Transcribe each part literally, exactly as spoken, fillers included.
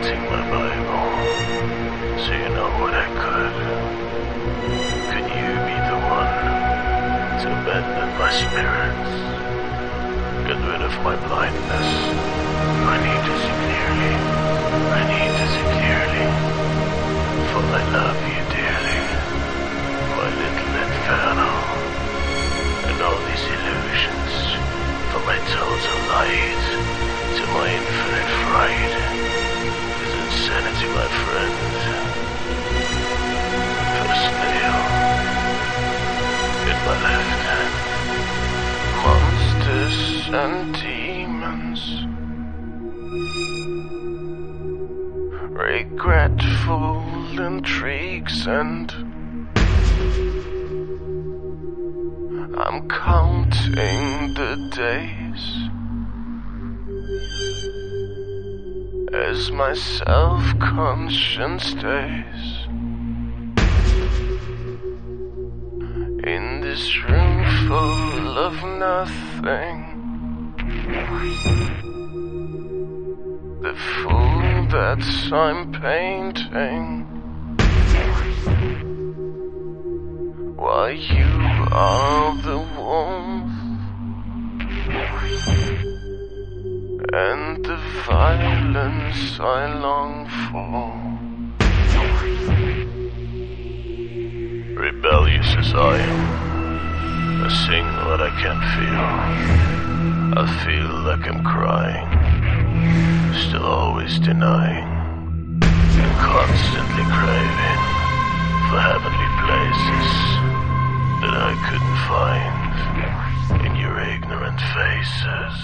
writing my Bible, so you know what I could. Could you be the one to abandon my spirits? Get rid of my blindness. I need to see clearly. I need to see clearly. For I love you dearly, my little inferno. And all these illusions, for my total light, to my infinite fright, is insanity, my friend. First nail in my left hand. Monsters and demons, regretful intrigues, and I'm counting the days as my self-conscience stays in this room full of nothing. The fool that I'm painting, while you are the warmth and the violence I long for. Rebellious as I am, I sing what I can't feel. I feel like I'm crying, still always denying, and constantly craving for heavenly places that I couldn't find in your ignorant faces.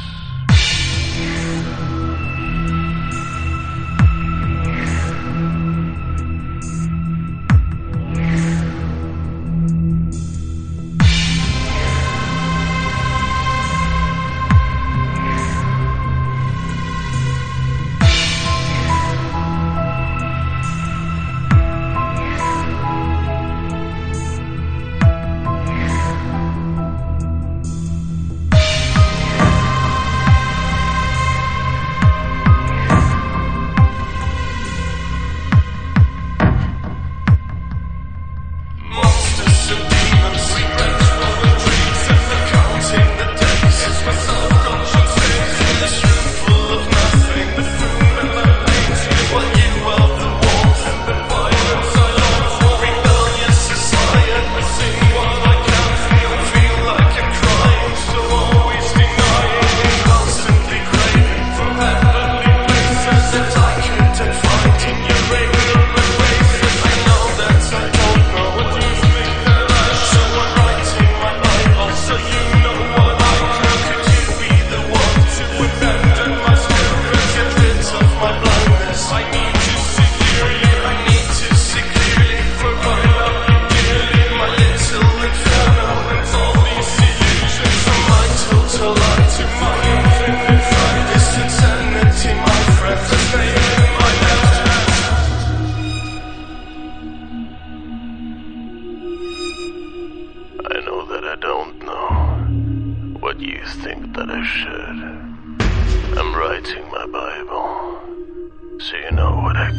I know that I don't know what you think that I should. I'm writing my Bible, so you know what I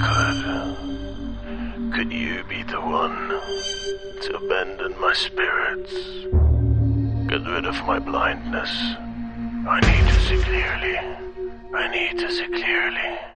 could. Could you be the one to abandon my spirits? Get rid of my blindness. I need to see clearly. I need to see clearly.